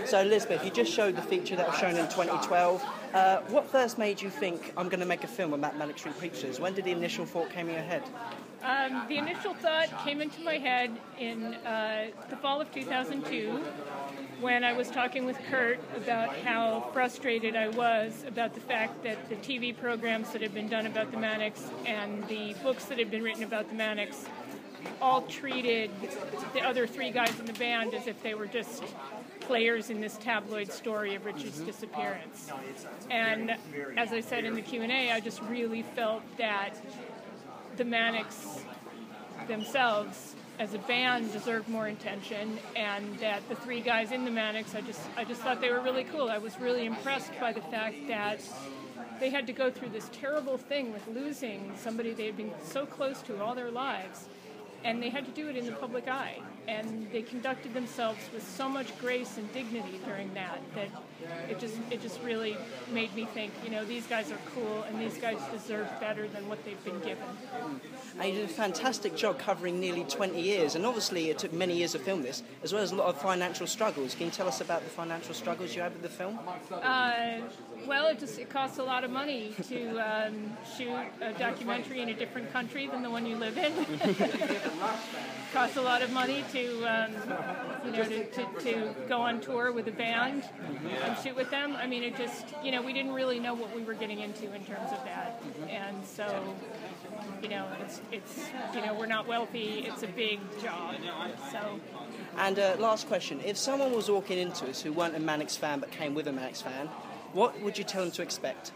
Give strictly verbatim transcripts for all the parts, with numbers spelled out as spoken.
So Elizabeth, you just showed the feature that was shown in twenty twelve. Uh, what first made you think, I'm going to make a film about Manic Street Preachers? When did the initial thought came in your head? Um, the initial thought came into my head in uh, the fall of two thousand two when I was talking with Kurt about how frustrated I was about the fact that the T V programs that had been done about the Manics and the books that had been written about the Manics all treated the other three guys in the band as if they were just players in this tabloid story of Richard's disappearance. And as I said in the Q and A, I just really felt that the Manics themselves as a band deserved more attention, and that the three guys in the Manics, I just I just thought they were really cool. I was really impressed by the fact that they had to go through this terrible thing with losing somebody they had been so close to all their lives, and they had to do it in the public eye. And they conducted themselves with so much grace and dignity during that that it just it just really made me think, you know, these guys are cool and these guys deserve better than what they've been given. And you did a fantastic job covering nearly twenty years, and obviously it took many years to film this, as well as a lot of financial struggles. Can you tell us about the financial struggles you had with the film? Uh, well, it just it costs a lot of money to um, shoot a documentary in a different country than the one you live in. It costs a lot of money to, um, you know, to, to, to go on tour with a band and shoot with them. I mean, it just, you know, we didn't really know what we were getting into in terms of that. And so, you know, it's, it's you know, we're not wealthy. It's a big job. So. And uh, last question. If someone was walking into us who weren't a Manics fan but came with a Manics fan, what would you tell them to expect?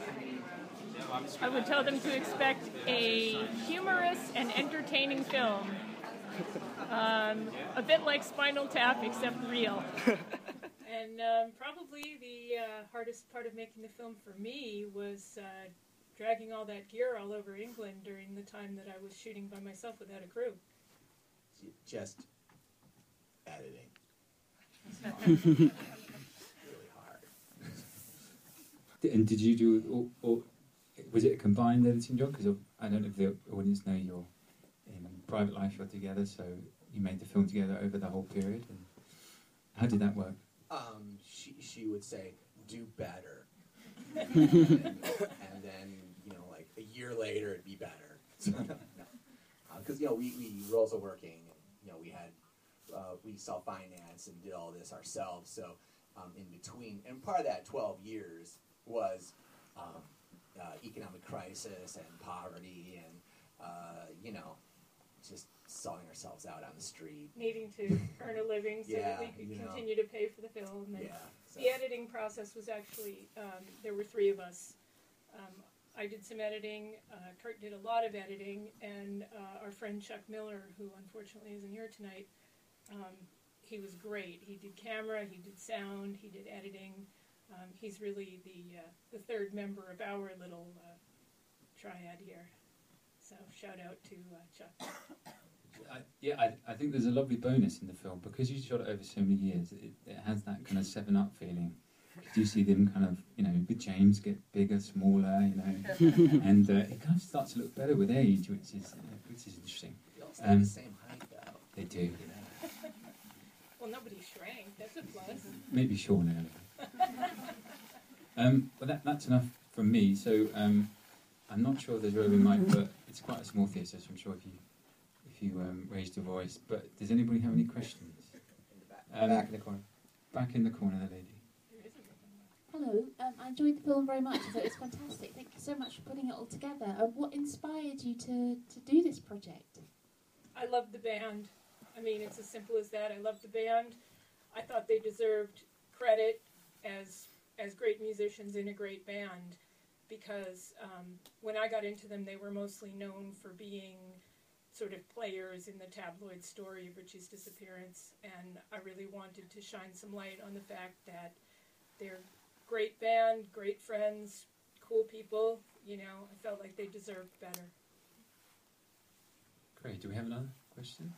I would tell them to expect a humorous and entertaining film. Um, a bit like Spinal Tap, except real. And um, probably the uh, hardest part of making the film for me was uh, dragging all that gear all over England during the time that I was shooting by myself without a crew. Just editing. Really hard. And did you do, or, or was it a combined editing job? Because I don't know if the audience know you're in private life, you're together, so you made the film together over the whole period. And how did that work? Um, she she would say, "Do better," and, then, and then you know, like a year later, it'd be better. So, no, because uh, you know we, we were also working, and you know we had uh, we self financed and did all this ourselves. So um, in between, and part of that twelve years was um, uh, economic crisis and poverty, and uh, you know. Just selling ourselves out on the street. Needing to earn a living so yeah, that we could you know. continue to pay for the film. And yeah, so. The editing process was actually, um, there were three of us. Um, I did some editing, uh, Kurt did a lot of editing, and uh, our friend Chuck Miller, who unfortunately isn't here tonight, um, he was great. He did camera, he did sound, he did editing. Um, he's really the, uh, the third member of our little uh, triad here. So shout out to uh, Chuck. I, yeah, I, I think there's a lovely bonus in the film because you shot it over so many years. It, it has that kind of Seven Up feeling. You see them kind of, you know, with James get bigger, smaller, you know, and uh, it kind of starts to look better with age, which is uh, which is interesting. They all stay um, the same height, though. They do. Well, nobody shrank. That's a plus. Maybe Sean earlier. um, but that, that's enough from me. So. Um, I'm not sure there's roving mic, but it's quite a small theatre, so I'm sure if you if you um, raised your voice. But does anybody have any questions? In the back. Um, back in the corner. Back in the corner, the lady. Hello, um, I enjoyed the film very much. I thought it was fantastic. Thank you so much for putting it all together. Um, what inspired you to, to do this project? I loved the band. I mean, it's as simple as that. I loved the band. I thought they deserved credit as as great musicians in a great band. Because um, when I got into them, they were mostly known for being sort of players in the tabloid story of Richie's disappearance, and I really wanted to shine some light on the fact that they're a great band, great friends, cool people. You know, I felt like they deserved better. Great. Do we have another question?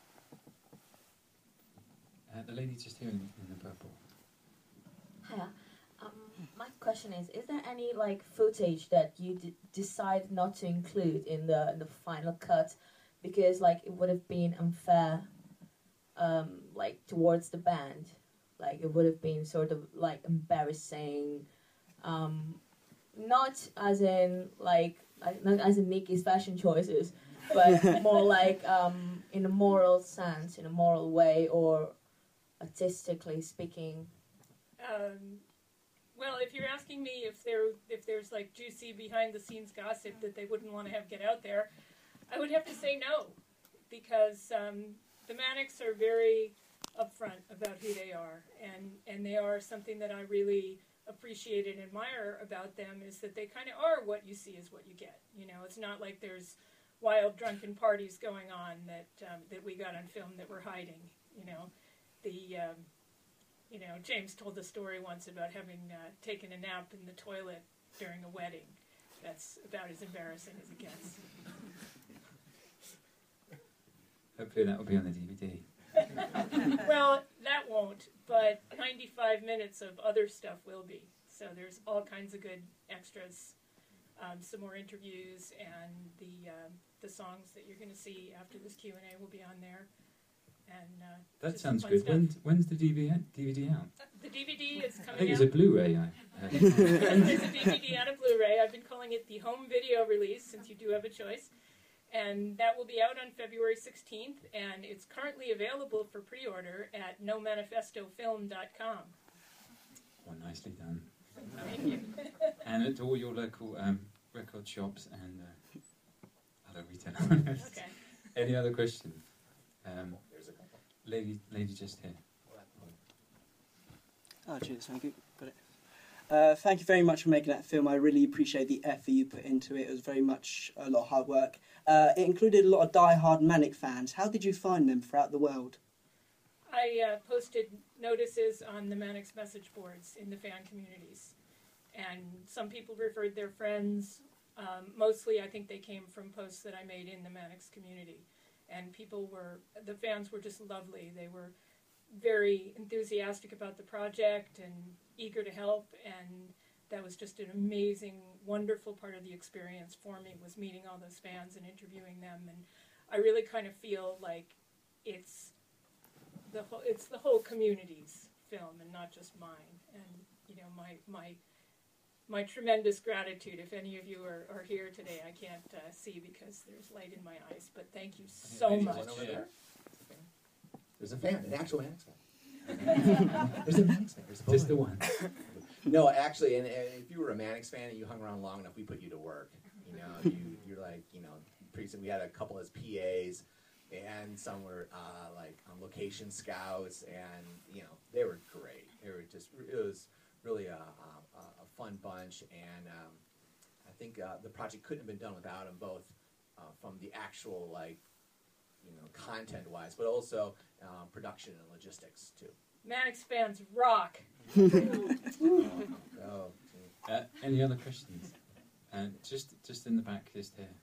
Uh, the lady just here in, in the purple. Hiya. Um, my question is, is there any like footage that you d decide not to include in the in the final cut because like it would have been unfair um, like towards the band? Like it would have been sort of like embarrassing, um, not as in like not as in Nikki's fashion choices, but more like um, in a moral sense, in a moral way, or artistically speaking. Um, well, if you're asking me if there if there's like juicy behind the scenes gossip that they wouldn't want to have get out there, I would have to say no, because um, the Mannix are very upfront about who they are, and, and they are something that I really appreciate and admire about them, is that they kind of are what you see is what you get. You know, it's not like there's wild drunken parties going on that um, that we got on film that we're hiding. You know, the um, you know James told the story once about having uh, taken a nap in the toilet during a wedding. That's about as embarrassing as it gets. Hopefully that will be on the D V D. Well, that won't, but ninety-five minutes of other stuff will be. So there's all kinds of good extras, um, some more interviews, and the uh, the songs that you're going to see after this Q and A will be on there. And uh, That just some sounds fun good. stuff. When, when's the D V D out? Uh, the D V D is I coming think out. it's a Blu-ray. I heard. There's a D V D and a Blu-ray. I've been calling it the home video release, since you do have a choice. And that will be out on February sixteenth, and it's currently available for pre-order at no manifesto film dot com. Well, nicely done. Thank you. And at all your local um, record shops and uh, other retailers. Okay. Any other questions? Um, There's a couple. lady, lady just here. Oh, cheers, thank you. Got it. Uh, thank you very much for making that film. I really appreciate the effort you put into it. It was very much a lot of hard work. Uh, it included a lot of die-hard Manic fans. How did you find them throughout the world? I uh, posted notices on the Mannix message boards in the fan communities. And some people referred their friends. Um, mostly, I think they came from posts that I made in the Mannix community. And people were, the fans were just lovely. They were very enthusiastic about the project and eager to help, and that was just an amazing, wonderful part of the experience for me, was meeting all those fans and interviewing them. And I really kind of feel like it's the whole, it's the whole community's film and not just mine. And you know, my my my tremendous gratitude. If any of you are, are here today, I can't uh, see because there's light in my eyes, but thank you so There's much. One over there. There's a fan, an actual Mannix fan. There's a Mannix fan. There's a Just the one. one. No, actually, and, and if you were a Mannix fan and you hung around long enough, we put you to work. You know, you, you're like, you know, pretty soon we had a couple as P As, and some were uh, like on location scouts, and you know, they were great. They were just, it was really a, a, a fun bunch, and um, I think uh, the project couldn't have been done without them, both uh, from the actual like, you know, content-wise, but also uh, production and logistics too. Mannix fans rock. Oh, Uh, any other questions? Uh, just, just in the back, just here.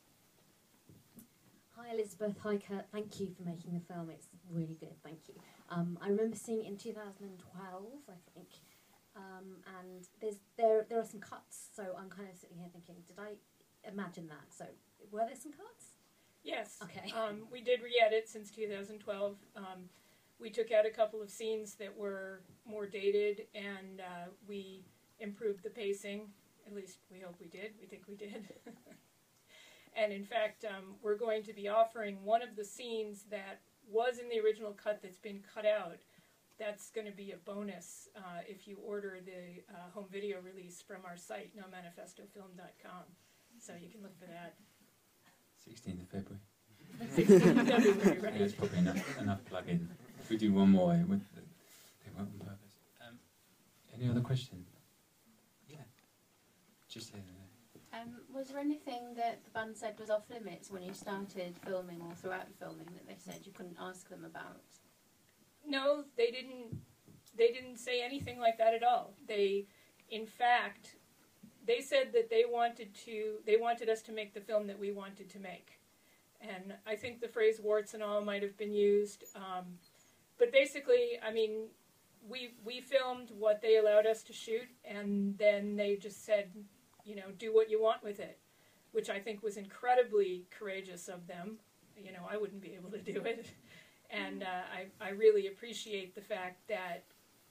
Hi Elizabeth, hi Kurt, thank you for making the film, it's really good, thank you. Um, I remember seeing it in two thousand twelve, I think, um, and there's there there are some cuts, so I'm kind of sitting here thinking, did I imagine that? So, were there some cuts? Yes. Okay. Um, we did re-edit since two thousand twelve. Um, we took out a couple of scenes that were more dated, and uh, we improved the pacing. At least we hope we did. We think we did. And in fact, um, we're going to be offering one of the scenes that was in the original cut that's been cut out. That's going to be a bonus uh, if you order the uh, home video release from our site, no manifesto film dot com. So you can look for that. sixteenth of February. sixteenth of February, right? Yeah, it's probably enough, enough plug-in. If we do one more, it would, they won't on purpose. Um, any other questions? Yeah. Just here. Um, was there anything that the band said was off limits when you started filming or throughout filming that they said you couldn't ask them about? No, they didn't. They didn't say anything like that at all. They, in fact, they said that they wanted to. They wanted us to make the film that we wanted to make, and I think the phrase "warts and all" might have been used. Um, but basically, I mean, we we filmed what they allowed us to shoot, and then they just said, you know, do what you want with it, which I think was incredibly courageous of them. You know, I wouldn't be able to do it. And uh, I, I really appreciate the fact that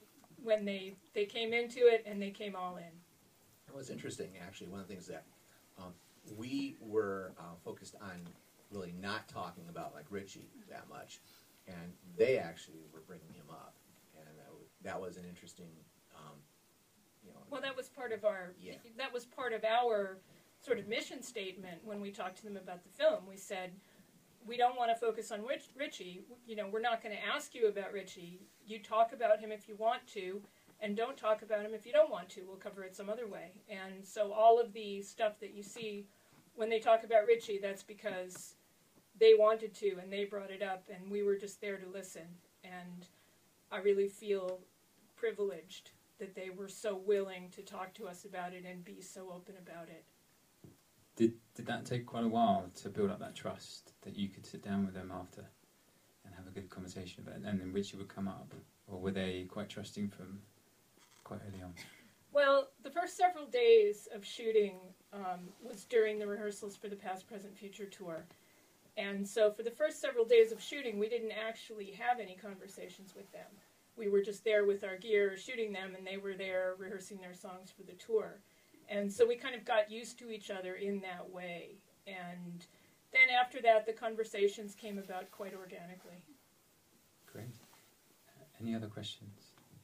when they, they came into it and they came all in. It was interesting, actually. One of the things that um, we were uh, focused on really not talking about, like, Richie that much, and they actually were bringing him up, and that was, that was an interesting, um, you know. Well, that was part of our, Yeah. that was part of our sort of mission statement when we talked to them about the film. We said, we don't want to focus on Rich, Richie. You know, we're not going to ask you about Richie. You talk about him if you want to, and don't talk about him if you don't want to. We'll cover it some other way. And so all of the stuff that you see when they talk about Richie, that's because they wanted to, and they brought it up, and we were just there to listen. And I really feel privileged that they were so willing to talk to us about it and be so open about it. Did did that take quite a while to build up that trust that you could sit down with them after and have a good conversation about it, and then Richie would come up, or were they quite trusting from quite early on? Well, the first several days of shooting um, was during the rehearsals for the Past, Present, Future tour. And so for the first several days of shooting, we didn't actually have any conversations with them. We were just there with our gear shooting them, and they were there rehearsing their songs for the tour. And so we kind of got used to each other in that way. And then after that, the conversations came about quite organically. Great. Uh, any other questions?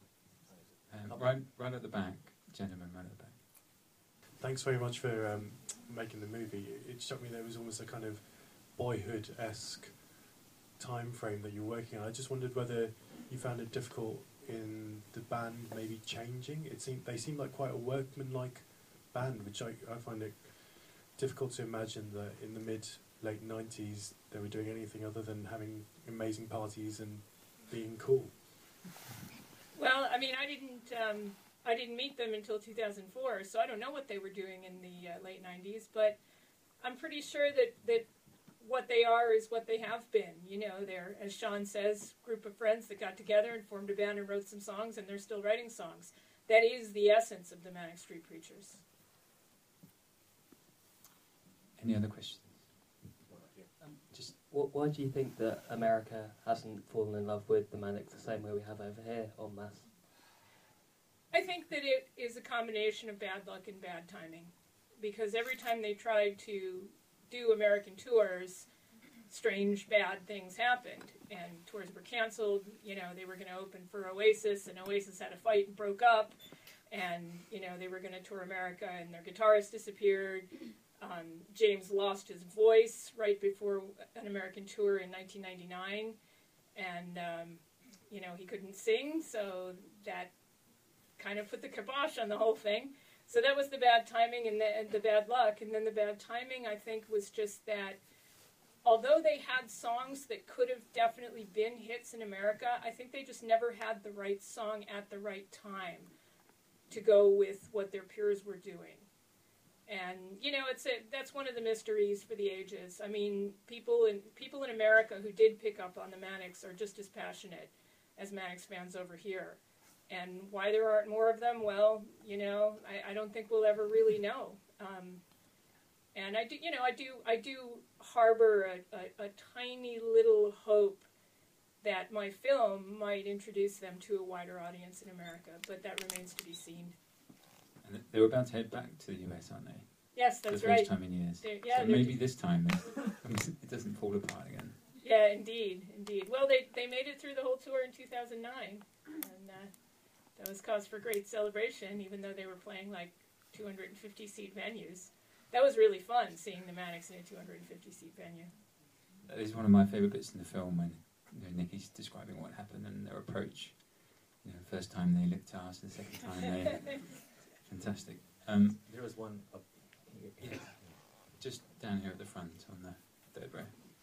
Um, right, right at the back, gentlemen, right at the back. Thanks very much for um, making the movie. It struck me there was almost a kind of Boyhood-esque time frame that you're working on. I just wondered whether you found it difficult in the band maybe changing. It seemed they seemed like quite a workmanlike band, which I, I find it difficult to imagine that in the mid late nineties they were doing anything other than having amazing parties and being cool. Well, I mean, I didn't um, I didn't meet them until two thousand four, so I don't know what they were doing in the uh, late nineties, but I'm pretty sure that, that what they are is what they have been. You know, they're, as Sean says, a group of friends that got together and formed a band and wrote some songs, and they're still writing songs. That is the essence of the Manic Street Preachers. Any other questions? Um, just wh- why do you think that America hasn't fallen in love with the Manics the same way we have over here en masse? I think that it is a combination of bad luck and bad timing, because every time they tried to do American tours, strange, bad things happened, and tours were canceled. You know, they were going to open for Oasis, and Oasis had a fight and broke up, and, you know, they were going to tour America, and their guitarist disappeared. Um, James lost his voice right before an American tour in nineteen ninety-nine, and, um, you know, he couldn't sing, so that kind of put the kibosh on the whole thing. So that was the bad timing and the, and the bad luck. And then the bad timing, I think, was just that although they had songs that could have definitely been hits in America, I think they just never had the right song at the right time to go with what their peers were doing. And, you know, it's a, that's one of the mysteries for the ages. I mean, people in, people in America who did pick up on the Manics are just as passionate as Manics fans over here. And why there aren't more of them, well, you know, I, I don't think we'll ever really know. Um, and I do, you know, I do, I do harbor a, a, a tiny little hope that my film might introduce them to a wider audience in America, but that remains to be seen. And they were about to head back to the U S, aren't they? Yes, that's For the right. first time in years. They're, yeah, so they're maybe this time it doesn't fall apart again. Yeah, indeed, indeed. Well, they they made it through the whole tour in two thousand nine, and uh, that was cause for great celebration, even though they were playing like two hundred fifty seat venues. That was really fun, seeing the Manics in a two hundred fifty seat venue. That is one of my favourite bits in the film, when, you know, Nicky's describing what happened and their approach. You know, first time they licked ass, the second time they... Fantastic. Um, there was one up here. Yeah, just down here at the front on the third row.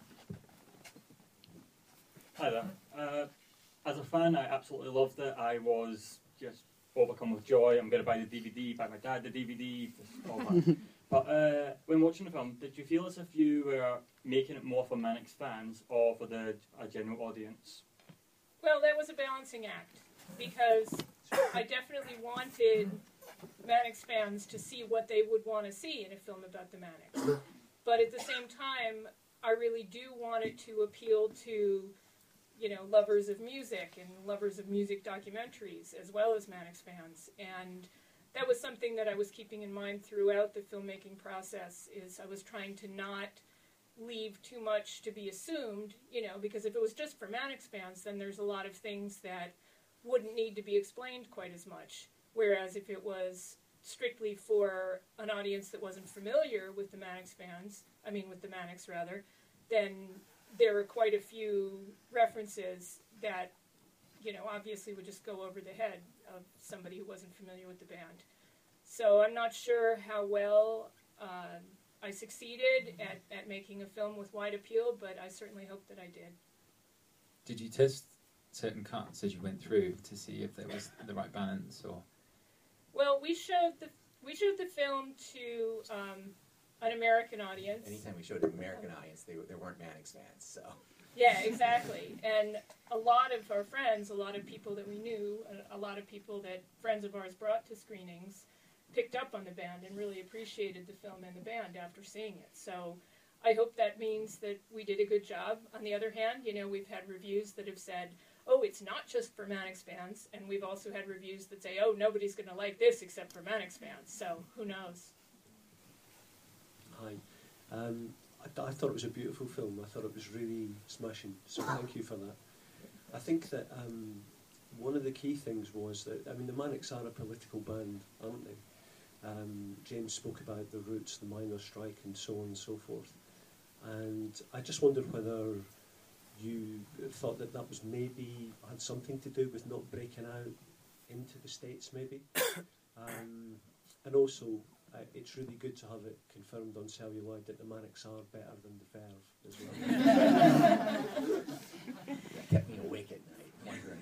Hi there. Uh, as a fan, I absolutely loved it. I was just overcome with joy. I'm going to buy the D V D, buy my dad the D V D, just all that. But uh, when watching the film, did you feel as if you were making it more for Manics fans or for the a general audience? Well, that was a balancing act, because I definitely wanted Manics fans to see what they would want to see in a film about the Manics. But at the same time, I really do want it to appeal to you know, lovers of music and lovers of music documentaries as well as Mannix fans. And that was something that I was keeping in mind throughout the filmmaking process, is I was trying to not leave too much to be assumed, you know, because if it was just for Mannix fans, then there's a lot of things that wouldn't need to be explained quite as much. Whereas if it was strictly for an audience that wasn't familiar with the Mannix fans, I mean with the Mannix rather, then there are quite a few references that, you know, obviously would just go over the head of somebody who wasn't familiar with the band. So I'm not sure how well uh, I succeeded at, at making a film with wide appeal, but I certainly hope that I did. Did you test certain cuts as you went through to see if there was the right balance, or? Well, we showed the we showed the film to um, an American audience. Anytime we showed an American audience, they there weren't Mannix fans, so. Yeah, exactly. And a lot of our friends, a lot of people that we knew, a, a lot of people that friends of ours brought to screenings, picked up on the band and really appreciated the film and the band after seeing it. So I hope that means that we did a good job. On the other hand, you know, we've had reviews that have said, oh, it's not just for Mannix fans, and we've also had reviews that say, oh, nobody's going to like this except for Mannix fans, so who knows? Hi. Um, I, th- I thought it was a beautiful film. I thought it was really smashing, so thank you for that. I think that um, one of the key things was that, I mean, the Mannix are a political band, aren't they? Um, James spoke about the Roots, the miners' strike, and so on and so forth. And I just wondered whether you thought that that was maybe had something to do with not breaking out into the States, maybe. um, and also, uh, it's really good to have it confirmed on celluloid that the Mannix are better than the Verve as well. That kept me awake at night, wondering.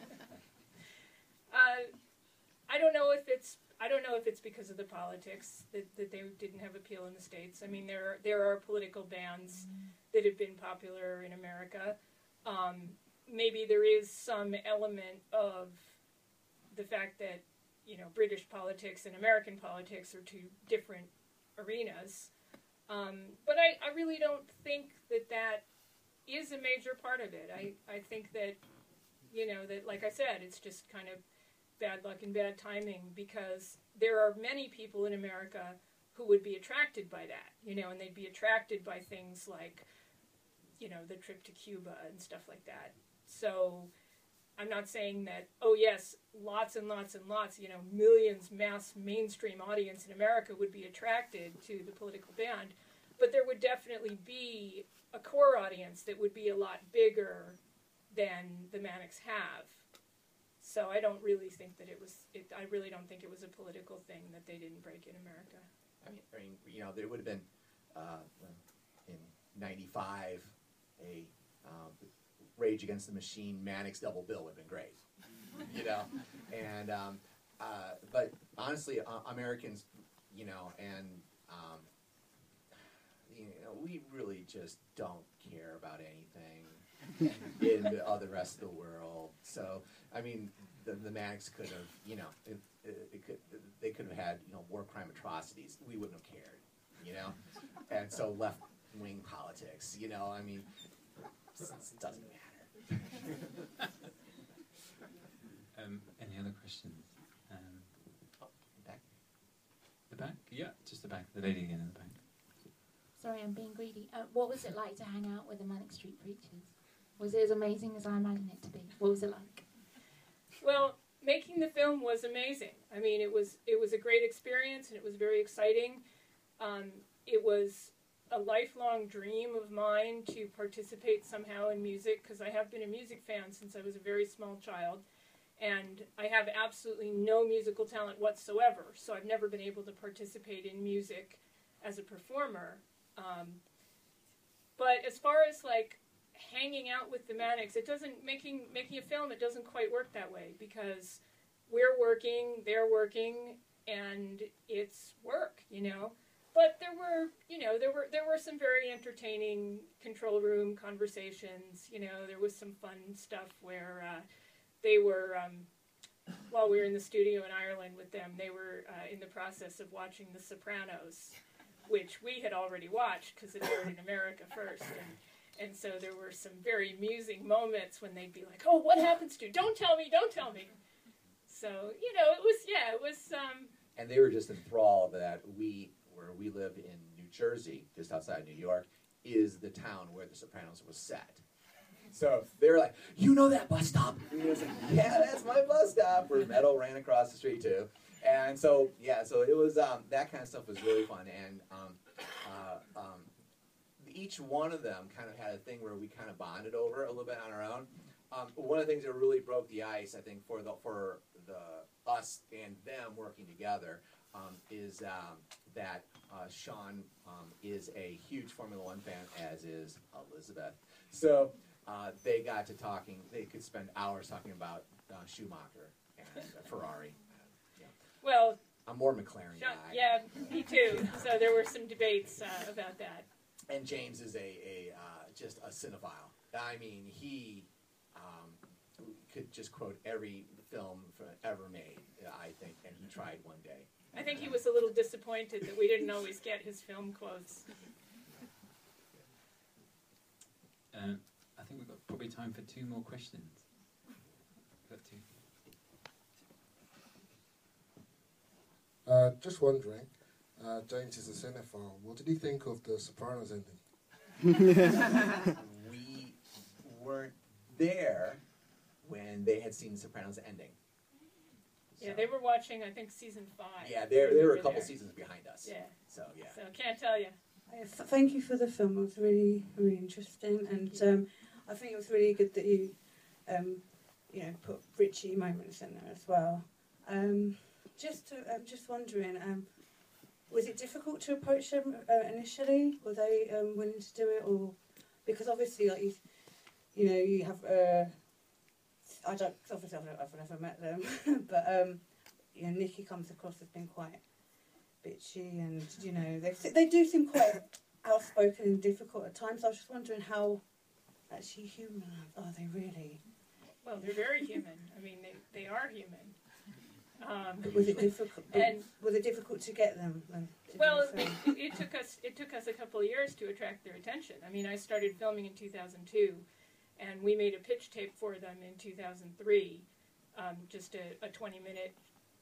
Uh, I don't know if it's I don't know if it's because of the politics that, that they didn't have appeal in the States. I mean, there there are political bands that have been popular in America. Um, maybe there is some element of the fact that, you know, British politics and American politics are two different arenas. Um, but I, I really don't think that that is a major part of it. I, I think that, you know, that, like I said, it's just kind of bad luck and bad timing, because there are many people in America who would be attracted by that, you know, and they'd be attracted by things like, you know, the trip to Cuba and stuff like that. So I'm not saying that, oh yes, lots and lots and lots, you know, millions, mass mainstream audience in America would be attracted to the political band, but there would definitely be a core audience that would be a lot bigger than the Mannix have. So I don't really think that it was, it, I really don't think it was a political thing that they didn't break in America. I mean, I mean, you know, there would have been, uh, in ninety-five, a um, Rage Against the Machine Mannix double bill would have been great, you know? And, um, uh, but honestly, uh, Americans, you know, and, um, you know, we really just don't care about anything in the other rest of the world. So, I mean, the, the Mannix could have, you know, it, it, it could, they could have had, you know, war crime atrocities. We wouldn't have cared, you know? And so left-wing politics, you know, I mean, it doesn't matter. um, any other questions? Um, oh, back. The back? Yeah, just the back. The lady again in the back. Sorry, I'm being greedy. Uh, what was it like to hang out with the Mannix Street Preachers? Was it as amazing as I imagined it to be? What was it like? Well, making the film was amazing. I mean, it was it was a great experience, and it was very exciting. Um, it was a lifelong dream of mine to participate somehow in music, because I have been a music fan since I was a very small child, and I have absolutely no musical talent whatsoever, so I've never been able to participate in music as a performer. Um, but as far as, like, hanging out with the Mannix, it doesn't, making making a film, it doesn't quite work that way, because we're working, they're working, and it's work, you know. But there were, you know, there were there were some very entertaining control room conversations. You know, there was some fun stuff where uh, they were, um, while we were in the studio in Ireland with them, they were uh, in the process of watching The Sopranos, which we had already watched because it aired in America first. And And so there were some very amusing moments when they'd be like, "Oh, what happens to? Don't tell me, don't tell me." So, you know, it was, yeah, it was... Um, and they were just enthralled that we, where we live in New Jersey, just outside New York, is the town where The Sopranos was set. So they were like, "You know that bus stop?" And he was like, "Yeah, that's my bus stop." Where Meadow ran across the street too. And so, yeah, so it was, um, that kind of stuff was really fun. And um, uh, um, each one of them kind of had a thing where we kind of bonded over a little bit on our own. Um, one of the things that really broke the ice, I think, for the for the us and them working together um, is um, that uh, Sean um, is a huge Formula One fan, as is Elizabeth. So uh, they got to talking. They could spend hours talking about uh, Schumacher and uh, Ferrari. Uh, yeah. Well, I'm more McLaren Sean, guy. yeah, me too. So there were some debates uh, about that. And James is a, a uh, just a cinephile. I mean, he um, could just quote every film ever made, I think, and he tried one day. I think he was a little disappointed that we didn't always get his film quotes. Um, I think we've got probably time for two more questions. We've got two. Uh, just wondering, uh, James is a cinephile. What did he think of The Sopranos ending? We weren't there when they had seen The Sopranos ending. Yeah, they were watching, I think, season five. Yeah, they when they we were a couple there. seasons behind us. Yeah. So, yeah. So can't tell you. Uh, th- Thank you for the film. It was really, really interesting, and um, I think it was really good that you, um, you know, put Richie moments in there as well. Um, just, to, I'm just wondering, um, was it difficult to approach them uh, initially? Were they um, willing to do it, or because obviously, like you, you know, you have. Uh, I don't, obviously, I've, I've never met them, but um, you know, Nikki comes across as being quite bitchy, and you know, they they do seem quite outspoken and difficult at times. I was just wondering how actually human are they really? Well, they're very human. I mean, they, they are human. Um, But was it difficult? And was it difficult to get them? Then, to well, do the it, film? it took us it took us a couple of years to attract their attention. I mean, I started filming in two thousand two, and we made a pitch tape for them in two thousand three, um, just a, a twenty minute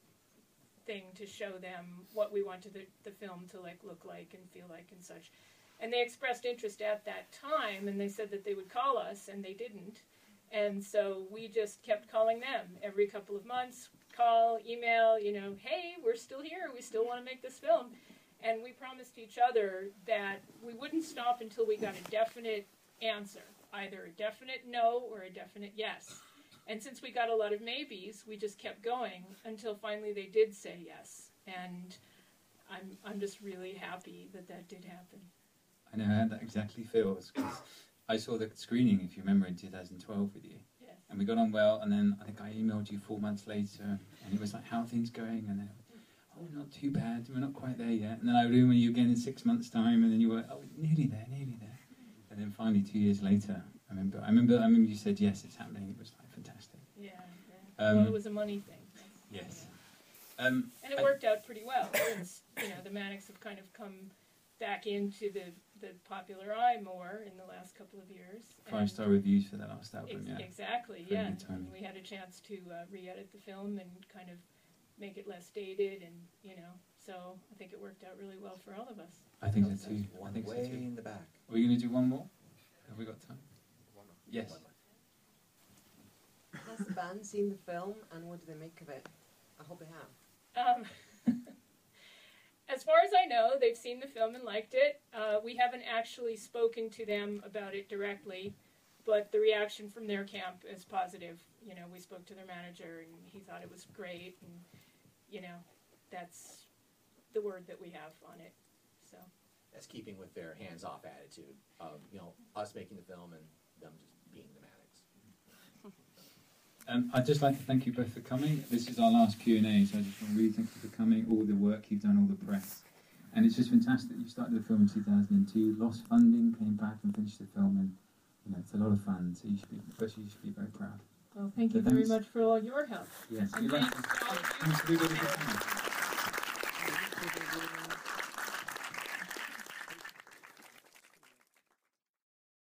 thing to show them what we wanted the, the film to like look like and feel like and such. And they expressed interest at that time, and they said that they would call us, and they didn't. And so we just kept calling them every couple of months, call, email, you know, "Hey, we're still here, we still want to make this film." And we promised each other that we wouldn't stop until we got a definite answer, either a definite no or a definite yes. And since we got a lot of maybes, we just kept going until finally they did say yes. And I'm I'm just really happy that that did happen. I know how that exactly feels, because I saw the screening, if you remember, in two thousand twelve with you. Yes. And we got on well, and then I think I emailed you four months later, and it was like, "How are things going?" And then, "Oh, not too bad, we're not quite there yet." And then I would email you again in six months' time, and then you were, "Oh, nearly there, nearly there." And then finally, two years later, I remember, I remember, I remember you said, "Yes, it's happening." It was like fantastic. Yeah. yeah. Um, well, it was a money thing. Yes. Um, And it I- worked out pretty well. It's, you know, the Manics have kind of come back into the, the popular eye more in the last couple of years. Five star reviews for that last album, Ex- yeah. Exactly, Very yeah. good timing. And we had a chance to uh, re-edit the film and kind of make it less dated, and you know, so I think it worked out really well for all of us. I think so too. I One think so way too. in the back. Are we going to do one more? Have we got time? Yes. Has the band seen the film, and what do they make of it? I hope they have. Um, as far as I know, they've seen the film and liked it. Uh, we haven't actually spoken to them about it directly, but the reaction from their camp is positive. You know, we spoke to their manager, and he thought it was great, and you know, that's the word that we have on it. So That's keeping with their hands-off attitude of, you know, us making the film and them just being the Manics. Um, I'd just like to thank you both for coming. This is our last Q and A, so I just want to really thank you for coming, all the work you've done, all the press. And it's just fantastic. You started the film in two thousand two, lost funding, came back and finished the film, and you know, it's a lot of fun, so you should be, firstly, you should be very proud. Well, thank So you very thanks. much for all your help. Yes, And good luck. thanks to all of you. Thanks everybody for coming.